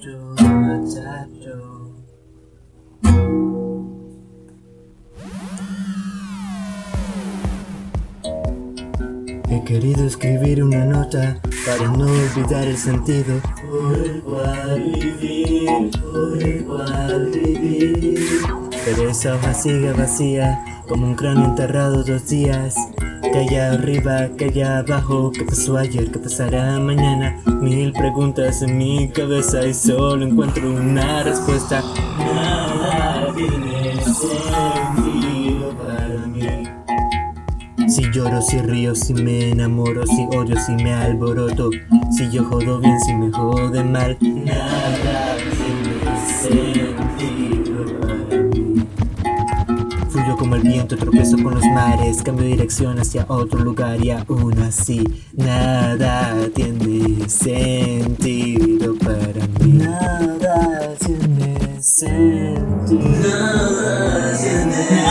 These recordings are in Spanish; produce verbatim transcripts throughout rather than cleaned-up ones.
He querido escribir una nota para no olvidar el sentido por el cual vivir, por el cual vivir. Pero esa hoja sigue vacía, como un cráneo enterrado dos días. Que allá arriba, que allá abajo, ¿qué pasó ayer? ¿Qué pasará mañana? Mil preguntas en mi cabeza y solo encuentro una respuesta. Nada tiene sentido para mí. Si lloro, si río, si me enamoro, si odio, si me alboroto, si yo jodo bien, si me jode mal, nada tiene sentido para mí. Fluyo como el viento, tropezo con los mares, cambio de dirección hacia otro lugar y aún así nada tiene sentido para mí. Nada tiene sentido. Nada tiene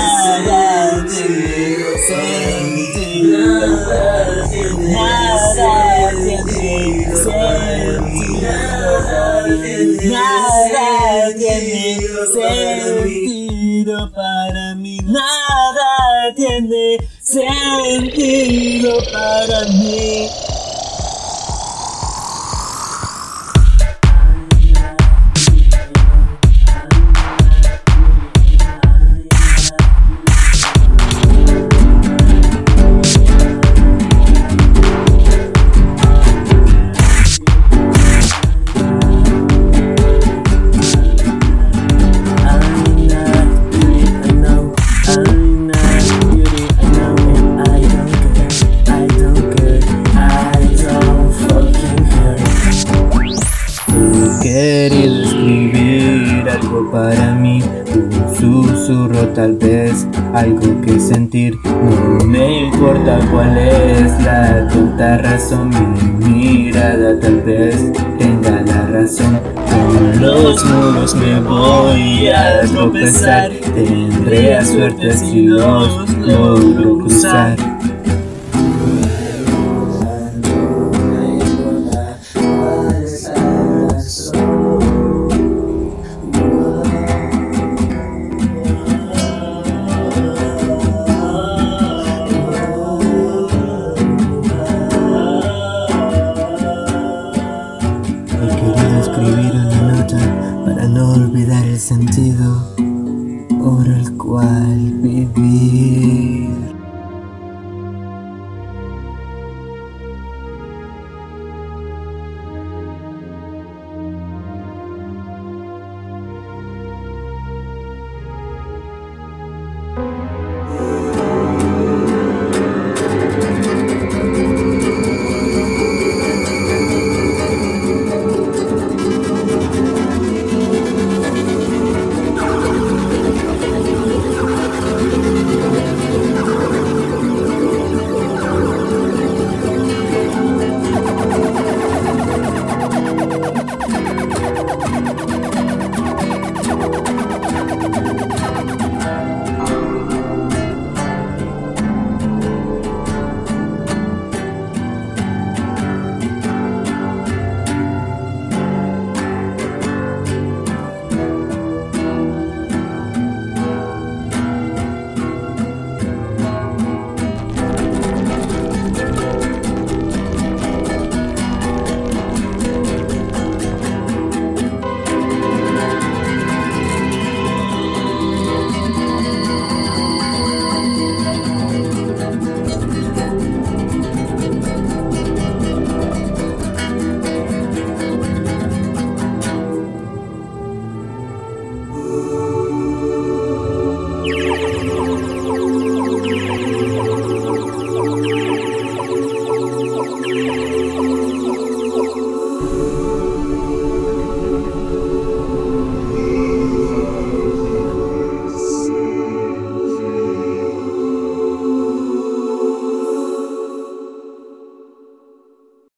sentido. Nada tiene sentido para mí. Nada tiene sentido para mí. Querido escribir algo para mí, un susurro tal vez, algo que sentir. No me importa cuál es la tonta razón, mi mirada tal vez tenga la razón. Con los muros me voy a tropezar, tendré suerte si los logro cruzar. Escribir una nota para no olvidar el sentido por el cual viví.